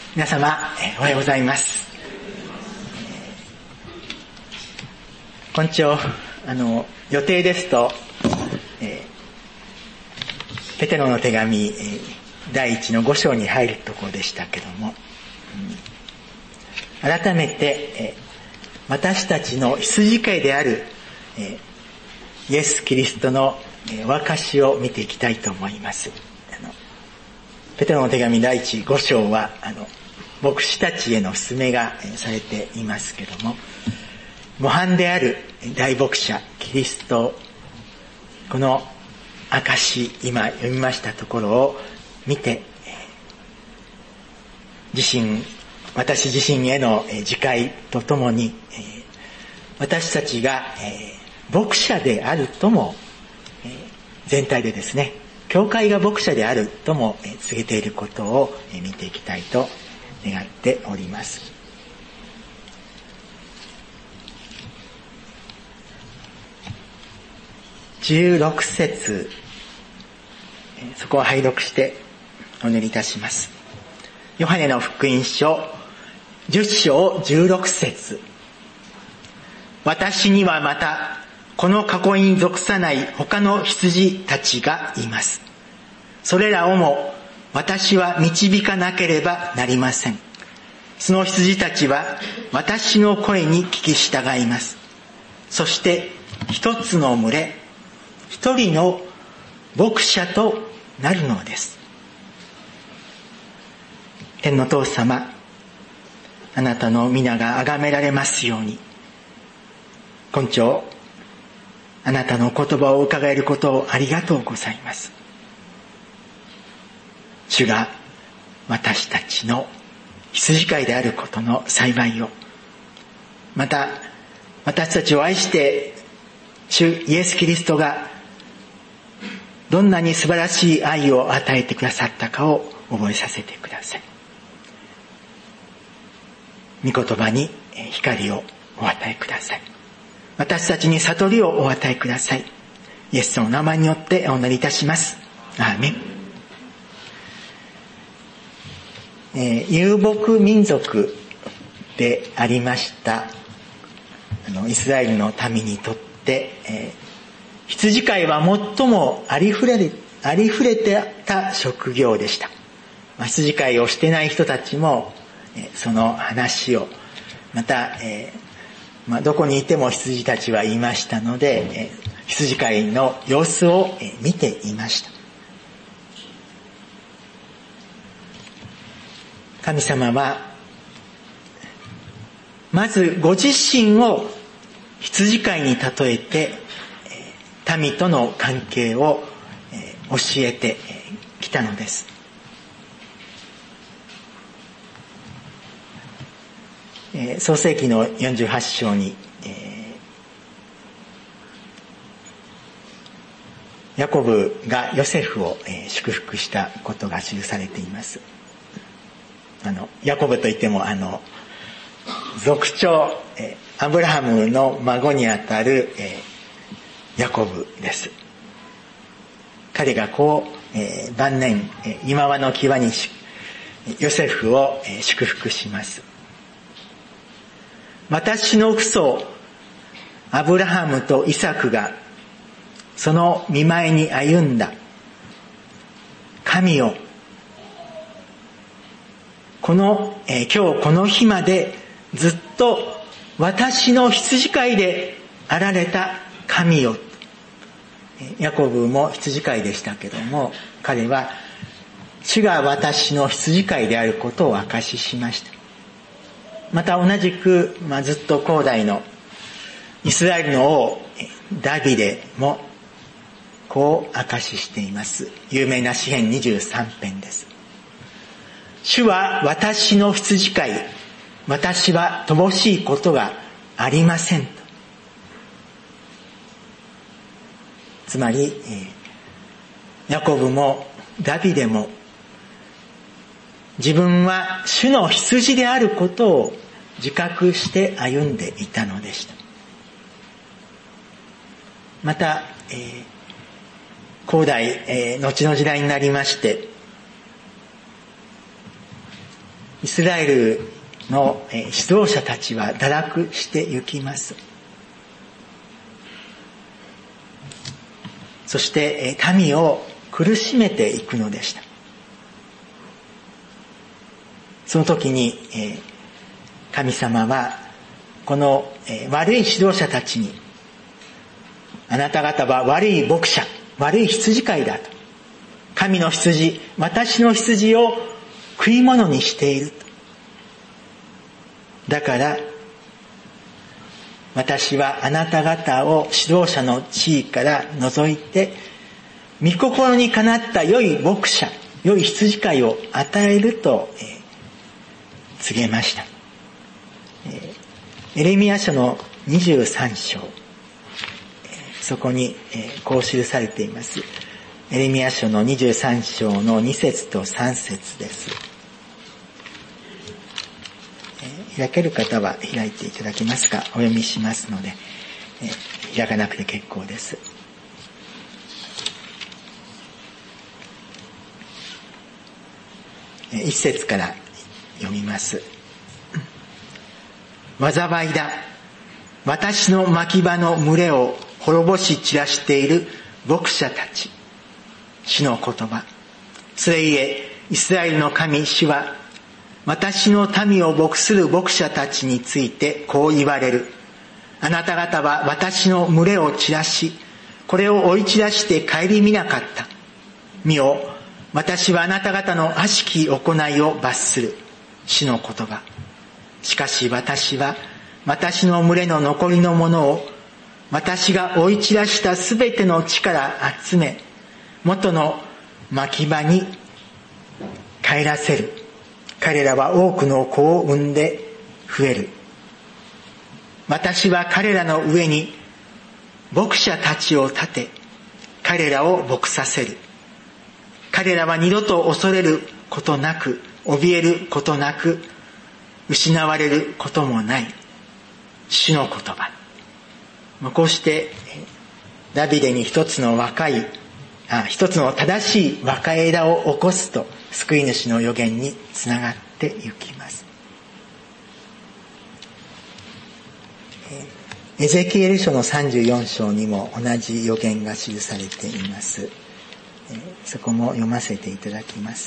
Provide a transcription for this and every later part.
皆様、おはようございます。今朝予定ですと、ペテロの手紙第1の5章に入るところでしたけども、改めて私たちの羊飼いであるイエス・キリストのお証しを見ていきたいと思います。ペテロの手紙第5章は牧師たちへの勧めがされていますけども、模範である大牧者キリスト、この証し、今読みましたところを見て、私自身への自戒とともに、私たちが牧者であるとも、全体でですね、教会が牧者であるとも告げていることを見ていきたいと願っております。16節、そこを拝読してお祈りいたします。ヨハネの福音書10章16節、私にはまたこの囲いに属さない他の羊たちがいます。それらをも私は導かなければなりません。その羊たちは私の声に聞き従います。そして一つの群れ、一人の牧者となるのです。天の父様、あなたの皆が崇められますように、今朝あなたの言葉を伺えることをありがとうございます。主が私たちの羊飼いであることの幸いを、また私たちを愛して主イエス・キリストがどんなに素晴らしい愛を与えてくださったかを覚えさせてください。御言葉に光をお与えください。私たちに悟りをお与えください。イエスの名前によってお祈りいたします。アーメン。遊牧民族でありましたイスラエルの民にとって、羊飼いは最もありふれてた職業でした。羊飼いをしてない人たちもその話を、また、どこにいても羊たちは言いましたので、羊飼いの様子を見ていました。神様はまずご自身を羊飼いに例えて民との関係を教えてきたのです。創世記の48章にヤコブがヨセフを祝福したことが記されています。ヤコブといっても族長アブラハムの孫にあたるヤコブです。彼が晩年今和の際にヨセフを祝福します。私の父祖アブラハムとイサクがその御前に歩んだ神よ、今日この日までずっと私の羊飼いであられた神よ。ヤコブも羊飼いでしたけども、彼は主が私の羊飼いであることを証ししました。また同じく、ずっと古代のイスラエルの王ダビデもこう証ししています。有名な詩編23編です。主は私の羊飼い、私は乏しいことがありませんと。つまりヤコブもダビデも自分は主の羊であることを自覚して歩んでいたのでした。また、古代、後の時代になりましてイスラエルの指導者たちは堕落してゆきます。そして民を苦しめていくのでした。その時に神様はこの悪い指導者たちに、あなた方は悪い牧者、悪い羊飼いだと、神の羊、私の羊を食い物にしていると。だから私はあなた方を指導者の地位から除いて、御心にかなった良い牧者、良い羊飼いを与えると告げました。エレミヤ書の23章、そこにこう記されています。エレミヤ書の23章の2節と3節です。開ける方は開いていただけますか。お読みしますので、開かなくて結構です。1節から読みます。災いだ。私の牧場の群れを滅ぼし散らしている牧者たち。主の言葉。それゆえ、イスラエルの神主は、私の民を牧する牧者たちについてこう言われる。あなた方は私の群れを散らし、これを追い散らして顧みなかった。見よ、私はあなた方の悪しき行いを罰する。主の言葉。しかし私は私の群れの残りのものを私が追い散らしたすべての地から集め、元の牧場に帰らせる。彼らは多くの子を産んで増える。私は彼らの上に牧者たちを立て、彼らを牧させる。彼らは二度と恐れることなく、怯えることなく、失われることもない。主の言葉。こうしてダビデに一つの正しい若枝を起こすと、救い主の予言につながってゆきます。エゼキエル書の34章にも同じ予言が記されています。そこも読ませていただきます。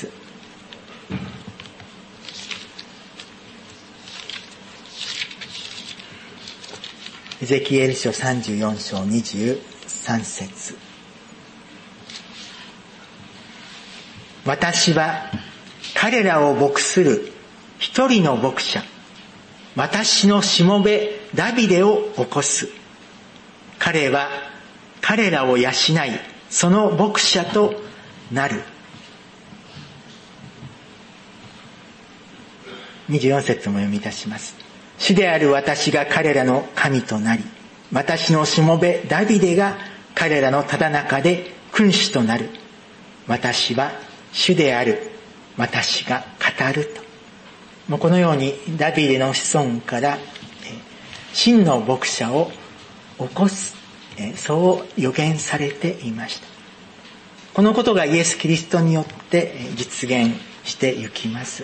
エゼキエル書34章23節。私は彼らを牧する一人の牧者、私のしもべダビデを起こす。彼は彼らを養い、その牧者となる。24節も読み出します。主である私が彼らの神となり、私のしもべダビデが彼らのただ中で君主となる。私は主である私が語ると。このようにダビデの子孫から真の牧者を起こす、そう予言されていました。このことがイエス・キリストによって実現してゆきます。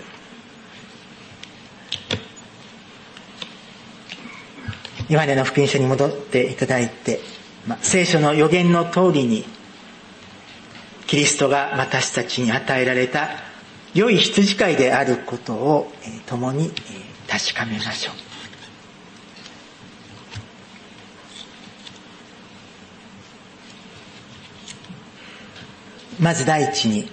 ヨハネの福音書に戻っていただいて、聖書の予言の通りにキリストが私たちに与えられた良い羊飼いであることを共に確かめましょう。まず第一に、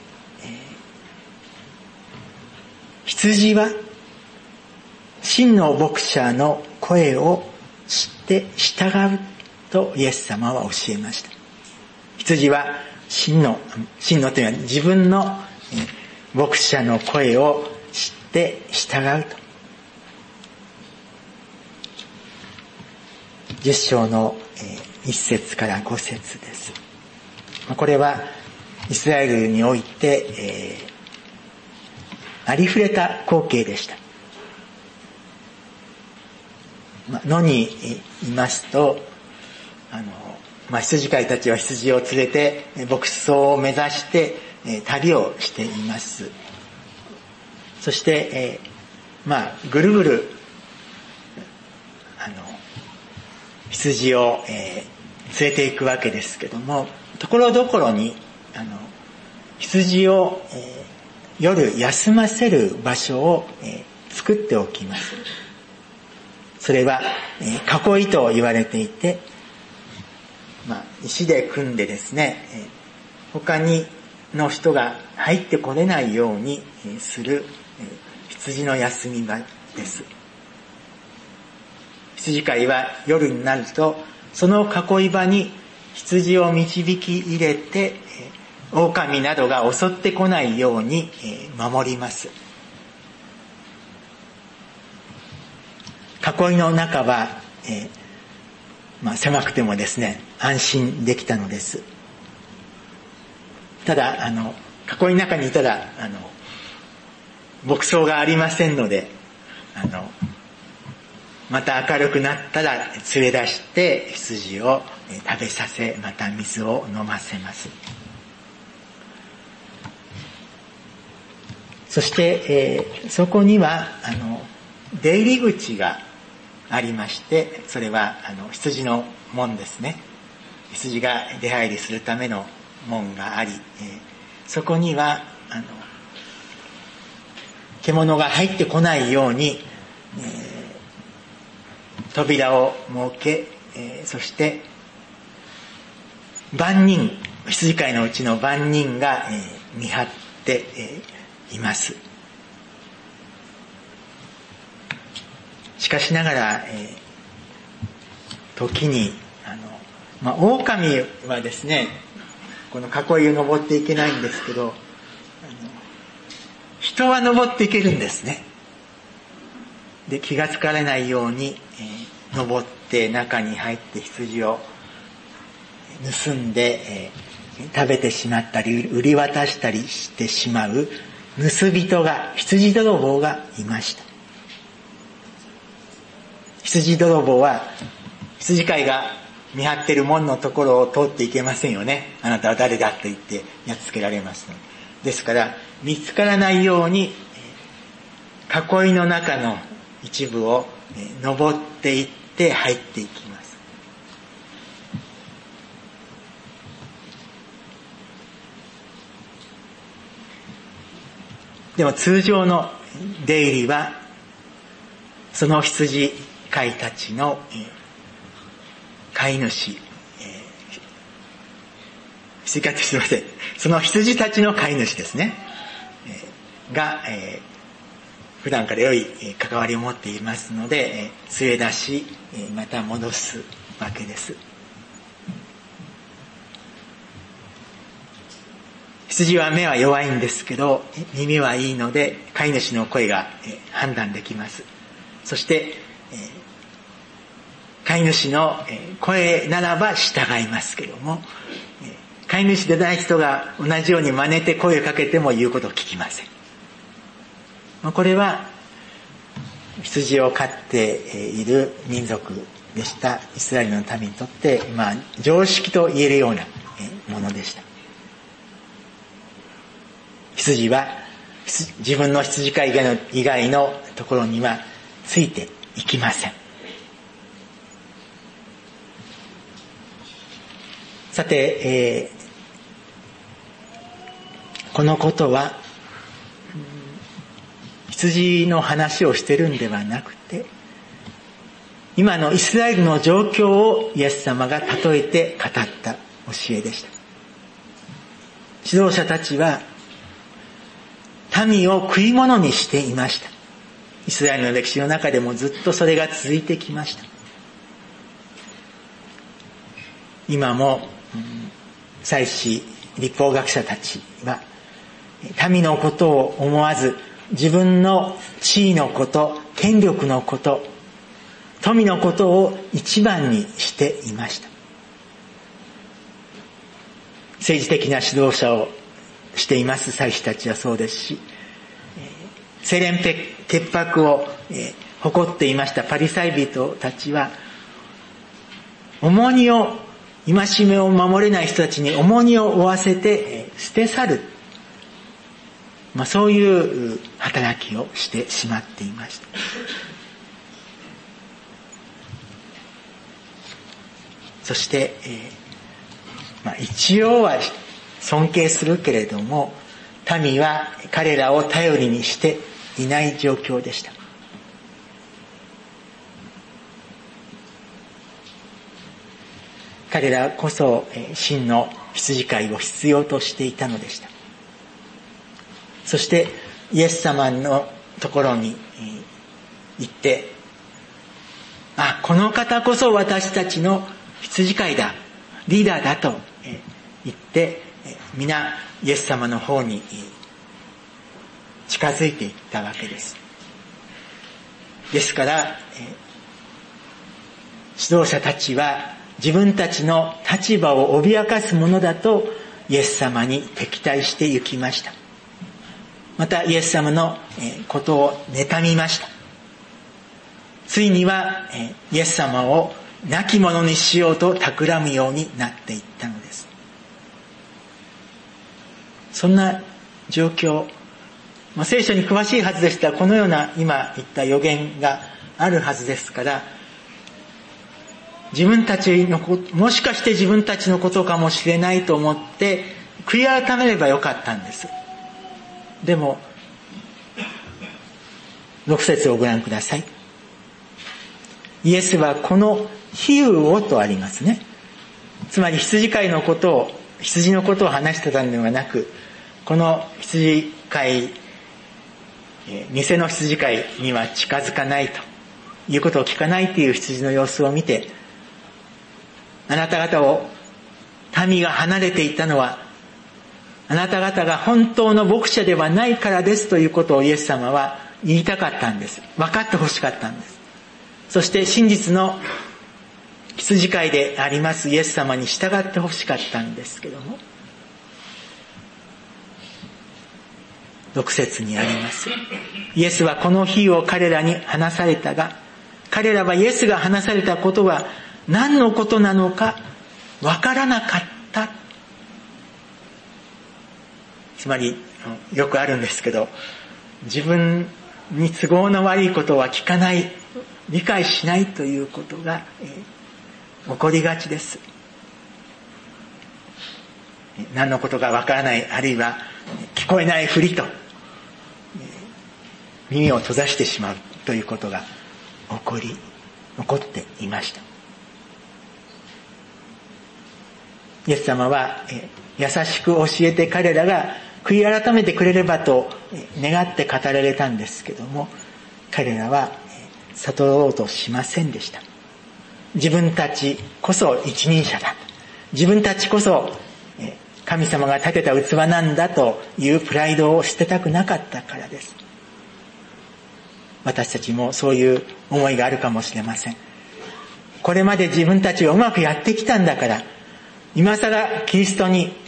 羊は真の牧者の声を知って従うとイエス様は教えました。羊は真のというのは自分の牧者の声を知って従うと。10章の1節から5節です。これはイスラエルにおいて、ありふれた光景でした。野にいますと、羊飼いたちは羊を連れて牧草を目指して旅をしています。そして、 ぐるぐる羊を、連れて行くわけですけども、ところどころに羊を、夜休ませる場所を、作っておきます。それは、囲いと言われていて、石で組んでですね、他の人が入ってこれないようにする羊の休み場です。羊飼いは夜になるとその囲い場に羊を導き入れて、狼などが襲ってこないように守ります。囲いの中は、狭くてもですね、安心できたのです。ただ囲いの中にいたら牧草がありませんので、また明るくなったら連れ出して羊を食べさせ、また水を飲ませます。そして、そこには出入り口がありまして、それは羊の門ですね。羊が出入りするための門があり、そこには獣が入ってこないように、扉を設け、そして番人、羊飼いのうちの番人が、見張って、います。しかしながら、時に狼はですね、この囲いを登っていけないんですけど、人は登っていけるんですね。で、気がつかれないように、登って中に入って羊を盗んで、食べてしまったり売り渡したりしてしまう盗人が、羊泥棒がいました。羊泥棒は羊飼いが見張っている門のところを通っていけませんよね。あなたは誰だと言ってやっつけられますので。ですから見つからないように囲いの中の一部を登っていって入っていきます。でも通常の出入りはその羊飼いたちの飼い主、すいません、その羊たちの飼い主ですね、が、普段から良い関わりを持っていますので、連れ出し、また戻すわけです。羊は目は弱いんですけど、耳はいいので、飼い主の声が判断できます。そして、飼い主の声ならば従いますけども、飼い主でない人が同じように真似て声をかけても言うことを聞きません。これは羊を飼っている民族でしたイスラエルの民にとって、常識と言えるようなものでした。羊は自分の羊飼い以外のところにはついていきません。さて、このことは羊の話をしてるんではなくて、今のイスラエルの状況をイエス様が例えて語った教えでした。指導者たちは民を食い物にしていました。イスラエルの歴史の中でもずっとそれが続いてきました。今も祭司律法学者たちは民のことを思わず、自分の地位のこと、権力のこと、富のことを一番にしていました。政治的な指導者をしています祭司たちはそうですし、清廉潔白を誇っていましたパリサイ人たちは、戒めを守れない人たちに重荷を負わせて捨て去る。 そういう働きをしてしまっていました。そして、一応は尊敬するけれども、民は彼らを頼りにしていない状況でした。彼らこそ真の羊飼いを必要としていたのでした。そしてイエス様のところに行って、この方こそ私たちの羊飼いだ、リーダーだと言って、皆イエス様の方に近づいていったわけです。ですから、指導者たちは自分たちの立場を脅かすものだとイエス様に敵対して行きました。またイエス様のことを妬みました。ついにはイエス様を亡き者にしようと企むようになっていったのです。そんな状況、聖書に詳しいはずでしたらこのような今言った予言があるはずですから、自分たちのもしかして自分たちのことかもしれないと思って悔い改めればよかったんです。でも6節をご覧ください。イエスはこの比喩をとありますね。つまり羊のことを話してたのではなく、この羊飼い、偽の羊飼いには近づかないということを聞かないという羊の様子を見て、あなた方を民が離れていたのはあなた方が本当の牧者ではないからですということをイエス様は言いたかったんです。分かってほしかったんです。そして真実の羊飼いでありますイエス様に従ってほしかったんですけども、6節にあります。イエスはこの比喩を彼らに話されたが、彼らはイエスが話されたことは何のことなのかわからなかった。つまりよくあるんですけど、自分に都合の悪いことは聞かない、理解しないということが起こりがちです。何のことかわからない、あるいは聞こえないふりと耳を閉ざしてしまうということが起こっていました。イエス様は優しく教えて彼らが悔い改めてくれればと願って語られたんですけども、彼らは悟ろうとしませんでした。自分たちこそ一人者だ、自分たちこそ神様が立てた器なんだというプライドを捨てたくなかったからです。私たちもそういう思いがあるかもしれません。これまで自分たちがうまくやってきたんだから、今更キリストに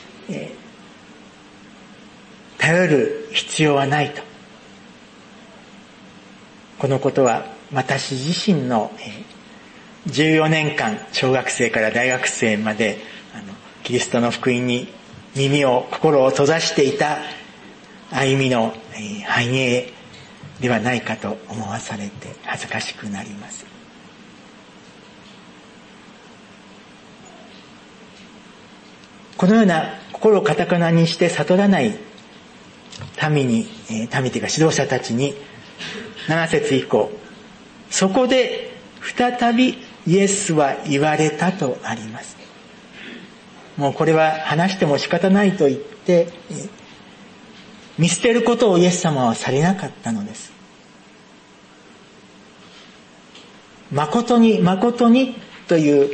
頼る必要はないと。このことは私自身の14年間、小学生から大学生までキリストの福音に心を閉ざしていた歩みの反映ではないかと思わされて恥ずかしくなります。このような心を堅くなにして悟らない民というか指導者たちに7節以降、そこで再びイエスは言われたとあります。もうこれは話しても仕方ないと言って見捨てることをイエス様はされなかったのです。誠に誠にという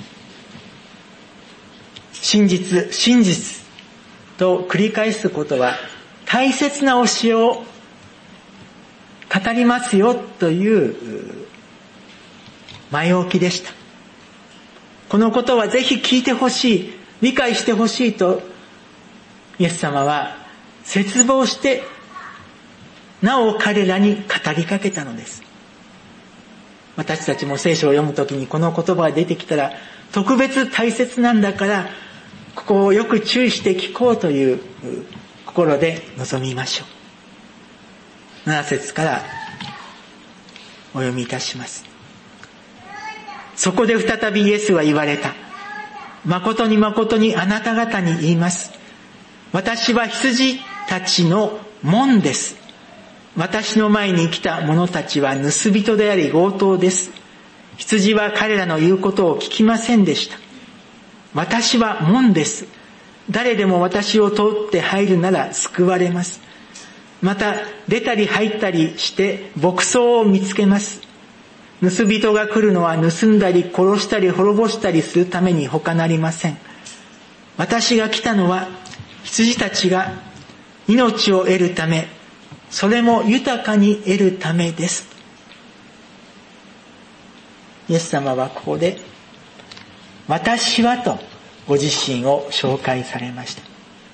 真実と繰り返すことは大切な教えを語りますよという前置きでした。このことはぜひ聞いてほしい、理解してほしいとイエス様は切望してなお彼らに語りかけたのです。私たちも聖書を読むときにこの言葉が出てきたら特別大切なんだからここをよく注意して聞こうという心で臨みましょう。 7節からお読みいたします。そこで再びイエスは言われた。誠に誠にあなた方に言います。私は羊たちの門です。私の前に来た者たちは盗人であり強盗です。羊は彼らの言うことを聞きませんでした。私は門です。誰でも私を通って入るなら救われます。また出たり入ったりして牧草を見つけます。盗人が来るのは盗んだり殺したり滅ぼしたりするために他なりません。私が来たのは羊たちが命を得るため、それも豊かに得るためです。イエス様はここで私はとご自身を紹介されました。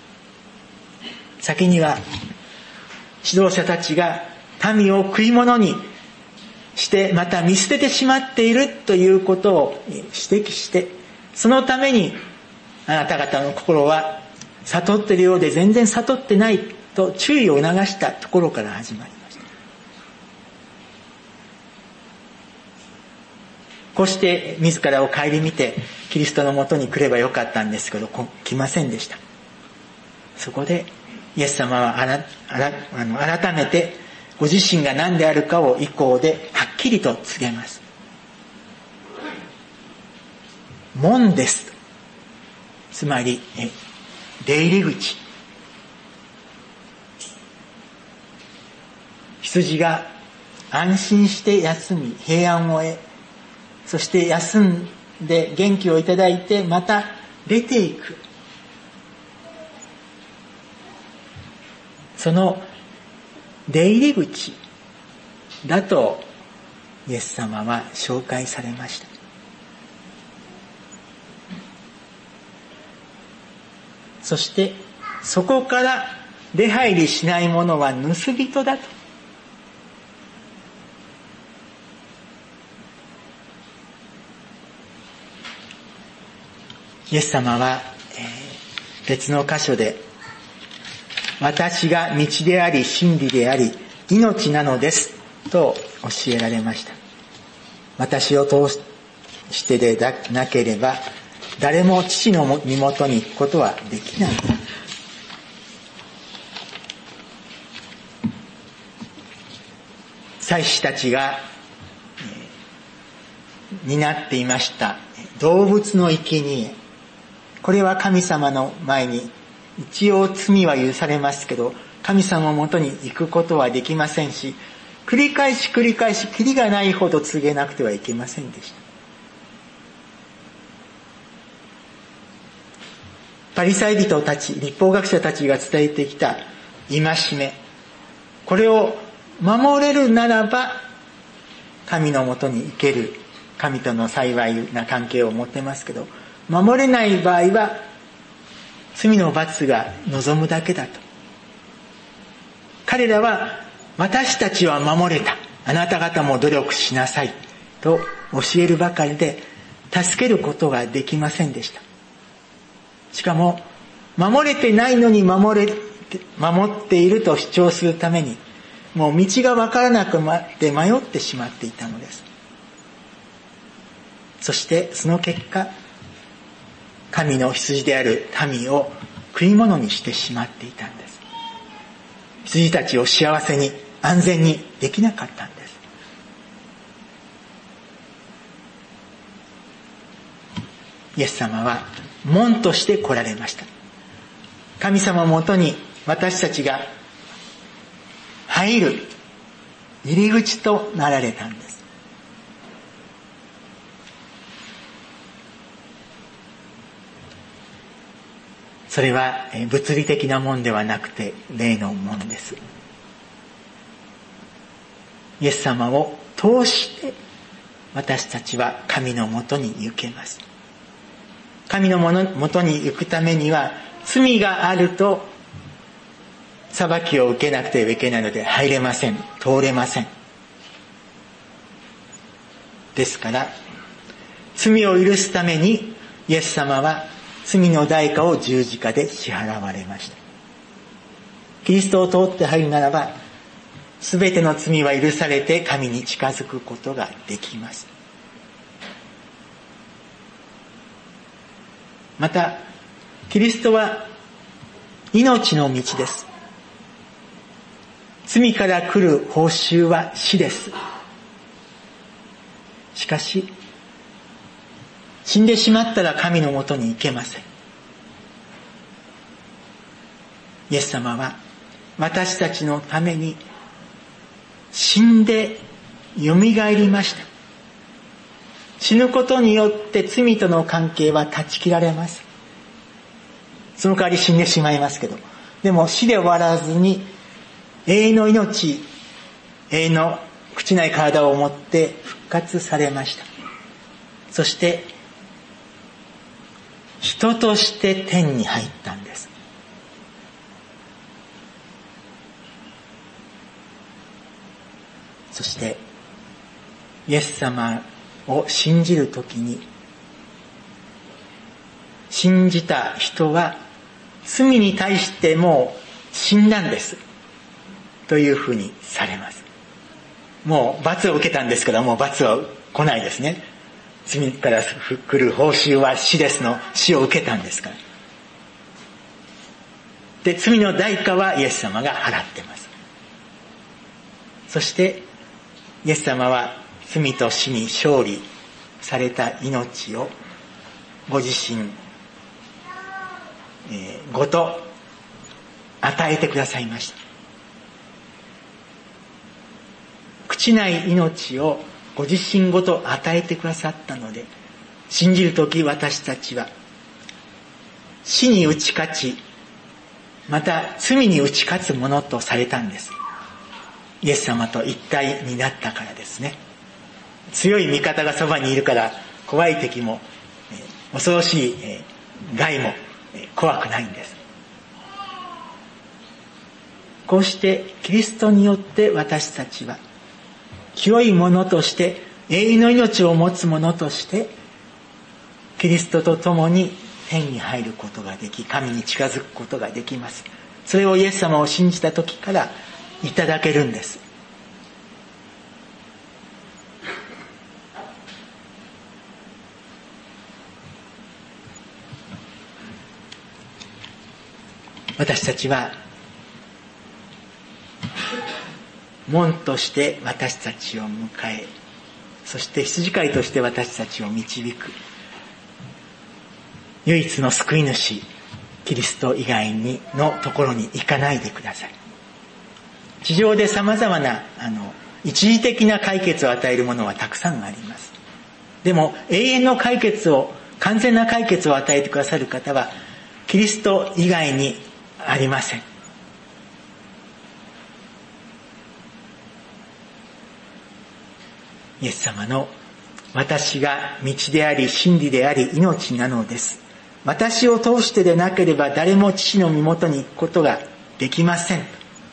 先には指導者たちが民を食い物にしてまた見捨ててしまっているということを指摘して、そのためにあなた方の心は悟っているようで全然悟ってないと注意を促したところから始まりました。こうして自らを顧みてキリストのもとに来ればよかったんですけど、来ませんでした。そこでイエス様は改めてご自身が何であるかを以降ではっきりと告げます。門です。つまり出入り口。羊が安心して休み平安を得、そして休んで元気をいただいてまた出ていく、その出入り口だとイエス様は紹介されました。そしてそこから出入りしない者は盗人だと。イエス様は、別の箇所で私が道であり真理であり命なのですと教えられました。私を通してでなければ誰も父の身元に行くことはできない。祭司たちが担っていました動物の生贄、これは神様の前に一応罪は許されますけど、神様のもとに行くことはできませんし、繰り返しキリがないほど告げなくてはいけませんでした。パリサイ人たち、律法学者たちが伝えてきた戒め、これを守れるならば神のもとに行ける、神との幸いな関係を持ってますけど、守れない場合は罪の罰が望むだけだと。彼らは私たちは守れた、あなた方も努力しなさいと教えるばかりで助けることができませんでした。しかも守れてないのに守っていると主張するためにもう道がわからなくて迷ってしまっていたのです。そしてその結果、神の羊である民を食い物にしてしまっていたんです。羊たちを幸せに安全にできなかったんです。イエス様は門として来られました。神様のもとに私たちが入る入り口となられたんです。それは物理的なもんではなくて霊のものです。イエス様を通して私たちは神のもとに行けます。神のもとに行くためには罪があると裁きを受けなくてはいけないので入れません、通れません。ですから罪を許すためにイエス様は罪の代価を十字架で支払われました。キリストを通って入るならばすべての罪は許されて神に近づくことができます。また、キリストは命の道です。罪から来る報酬は死です。しかし、死んでしまったら神のもとに行けません。イエス様は私たちのために死んでよみがえりました。死ぬことによって罪との関係は断ち切られます。その代わり死んでしまいますけど、でも死で終わらずに永遠の命、永遠の朽ちない体を持って復活されました。そして人として天に入ったんです。そしてイエス様を信じるときに、信じた人は罪に対してもう死んだんですというふうにされます。もう罰を受けたんですから、もう罰は来ないですね。罪から来る報酬は死ですの死を受けたんですから。で、罪の代価はイエス様が払ってます。そしてイエス様は罪と死に勝利された命をご自身ごと与えてくださいました。朽ちない命をご自身ごと与えてくださったので、信じるとき私たちは死に打ち勝ち、また罪に打ち勝つものとされたんです。イエス様と一体になったからですね。強い味方がそばにいるから怖い敵も、恐ろしい害も怖くないんです。こうしてキリストによって私たちは清いものとして、永遠の命を持つものとしてキリストと共に天に入ることができ、神に近づくことができます。それをイエス様を信じた時からいただけるんです。私たちは門として私たちを迎え、そして羊飼いとして私たちを導く唯一の救い主キリスト以外にのところに行かないでください。地上で様々な一時的な解決を与えるものはたくさんあります。でも永遠の解決を、完全な解決を与えてくださる方はキリスト以外にありません。イエス様の私が道であり真理であり命なのです。私を通してでなければ誰も父の身元に行くことができません。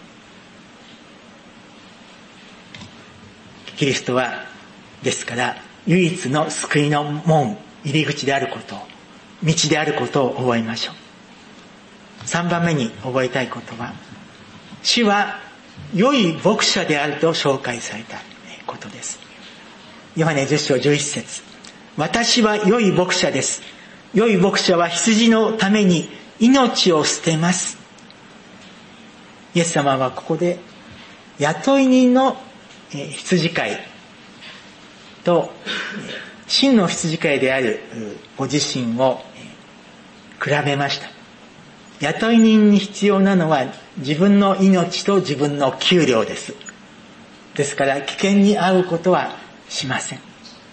キリストはですから唯一の救いの門、入り口であることを、道であることを覚えましょう。3番目に覚えたいことは、主は良い牧者であると紹介されたことです。ヨハネ10章11節、私は良い牧者です。良い牧者は羊のために命を捨てます。イエス様はここで雇い人の羊飼いと真の羊飼いであるご自身を比べました。雇い人に必要なのは自分の命と自分の給料です。ですから危険に遭うことはしません。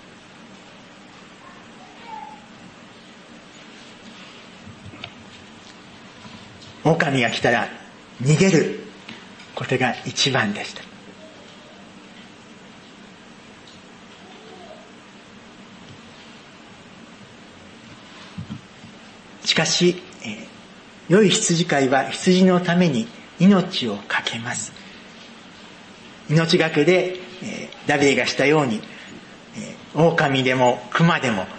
狼が来たら逃げることが一番でした。しかし、良い羊飼いは羊のために命を懸けます。命がけで、ダビデがしたように、狼でも熊でも、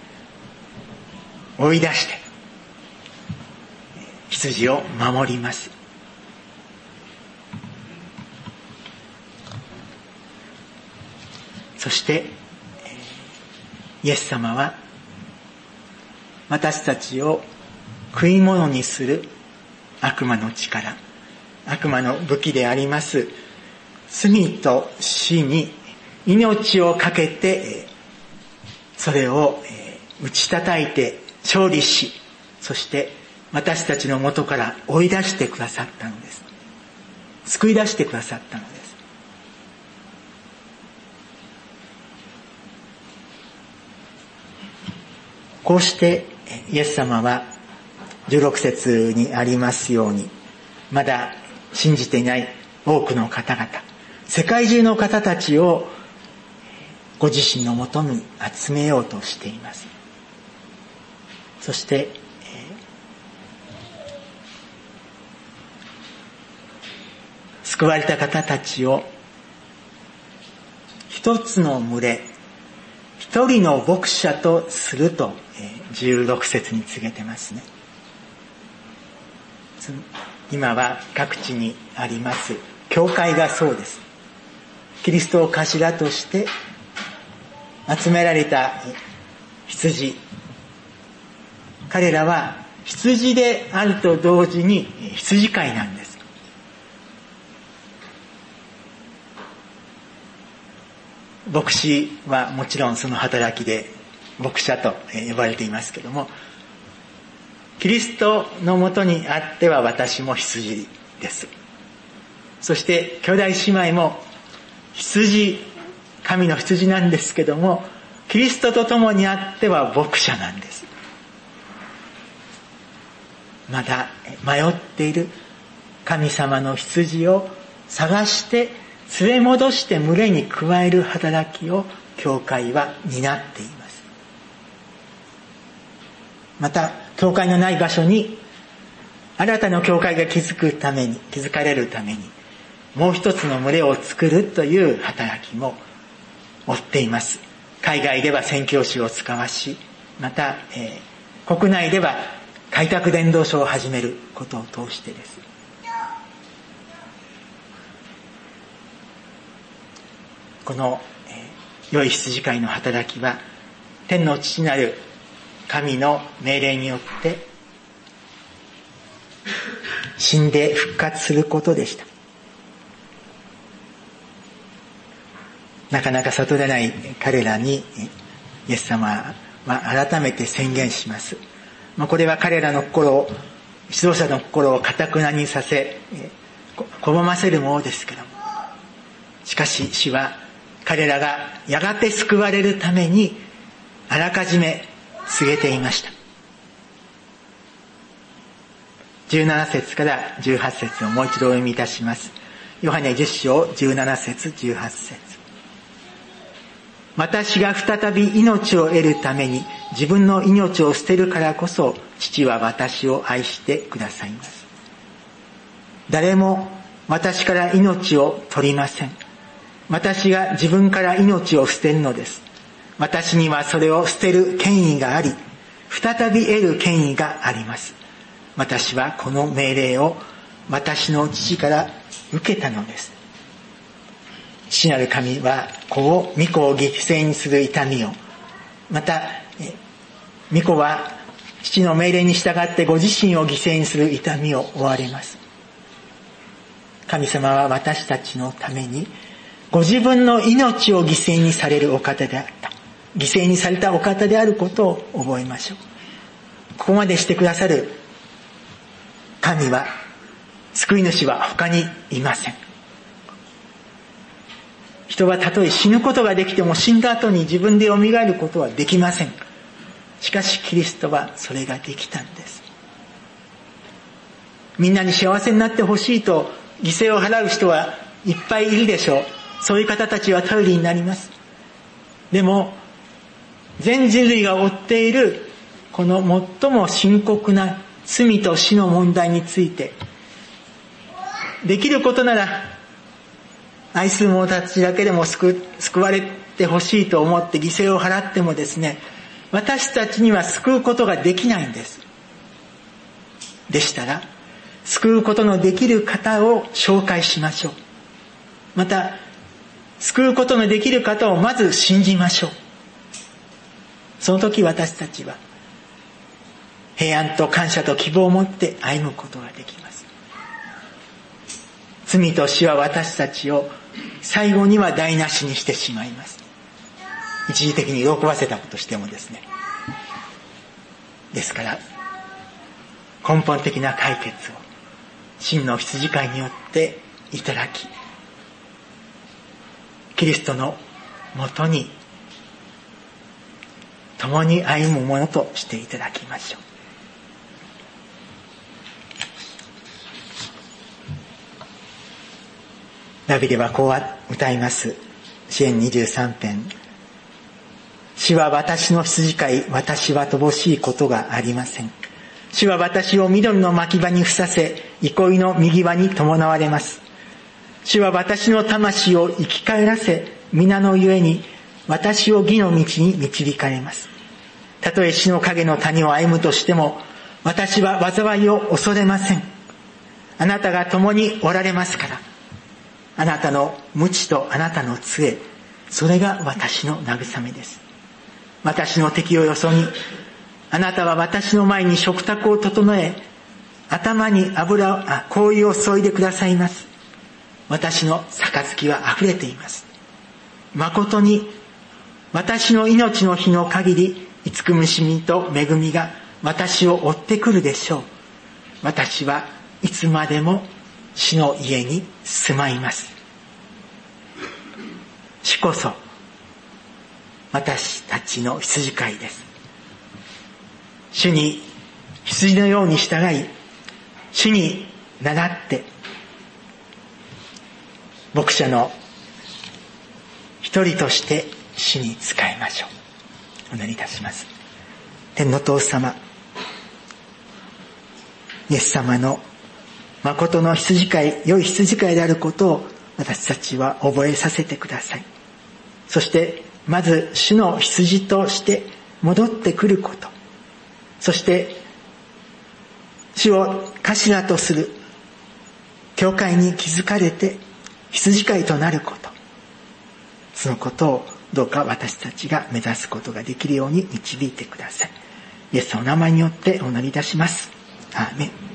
追い出して羊を守ります。 そしてイエス様は私たちを食い物にする悪魔の力、悪魔の武器であります罪と死に命をかけて、それを打ち叩いて勝利し、そして私たちの元から追い出してくださったのです。救い出してくださったのです。こうしてイエス様は16節にありますように、まだ信じていない多くの方々、世界中の方たちをご自身のもとに集めようとしています。そして救われた方たちを一つの群れ、一人の牧者とすると16節に告げてますね。今は各地にあります教会がそうです。キリストを頭として集められた羊、彼らは羊であると同時に羊飼いなんです。牧師はもちろんその働きで牧者と呼ばれていますけども、キリストのもとにあっては私も羊です。そして兄弟姉妹も羊、神の羊なんですけども、キリストと共にあっては牧者なんです。まだ迷っている神様の羊を探して連れ戻して群れに加える働きを教会は担っています。また教会のない場所に新たな教会が築かれるためにもう一つの群れを作るという働きも追っています。海外では宣教師を使わし、また、国内では開拓伝道書を始めることを通してです。この、良い羊飼いの働きは天の父なる神の命令によって死んで復活することでした。なかなか悟れない彼らにイエス様は改めて宣言します。これは彼らの心を、指導者の心を堅くなにさせ拒ませるものですけども、しかし主は彼らがやがて救われるためにあらかじめ告げていました。17節から18節をもう一度お読みいたします。ヨハネ10章17節18節。私が再び命を得るために自分の命を捨てるからこそ父は私を愛してくださいます。誰も私から命を取りません。私が自分から命を捨てるのです。私にはそれを捨てる権威があり、再び得る権威があります。私はこの命令を私の父から受けたのです。父なる神は子を御子を犠牲にする痛みを、また御子は父の命令に従ってご自身を犠牲にする痛みを負われます。神様は私たちのためにご自分の命を犠牲にされるお方であった。犠牲にされたお方であることを覚えましょう。ここまでしてくださる神は、救い主は他にいません。人はたとえ死ぬことができても死んだ後に自分で蘇ることはできません。しかしキリストはそれができたんです。みんなに幸せになってほしいと犠牲を払う人はいっぱいいるでしょう。そういう方たちは頼りになります。でも全人類が負っているこの最も深刻な罪と死の問題について、できることなら愛する者たちだけでも救われてほしいと思って犠牲を払ってもですね、私たちには救うことができないんです。でしたら救うことのできる方を紹介しましょう。また救救うことのできる方をまず信じましょう。その時私たちは平安と感謝と希望を持って歩むことができます。罪と死は私たちを最後には台無しにしてしまいます。一時的に喜ばせたことしてもですね。ですから根本的な解決を真の羊飼いによっていただき、キリストのもとに共に歩むものとしていただきましょう。ダビデはこう歌います。詩編23編。主は私の羊飼い、私は乏しいことがありません。主は私を緑の牧場にふさせ、憩いの右輪に伴われます。主は私の魂を生き返らせ、皆のゆえに私を義の道に導かれます。たとえ死の影の谷を歩むとしても、私は災いを恐れません。あなたが共におられますから。あなたの鞭とあなたの杖、それが私の慰めです。私の敵をよそに、あなたは私の前に食卓を整え、頭に香油を注いでくださいます。私の杯は溢れています。誠に私の命の日の限り、慈しみと恵みが私を追ってくるでしょう。私はいつまでも主の家に住まいます。主こそ私たちの羊飼いです。主に羊のように従い、主に倣って牧者の一人として主に仕えましょう。お祈りいたします。天の父様、イエス様の誠の羊飼い、良い羊飼いであることを私たちは覚えさせてください。そしてまず主の羊として戻ってくること、そして主を頭とする教会に築かれて羊飼いとなること、そのことをどうか私たちが目指すことができるように導いてください。イエスの名前によってお祈りいたします。アーメン。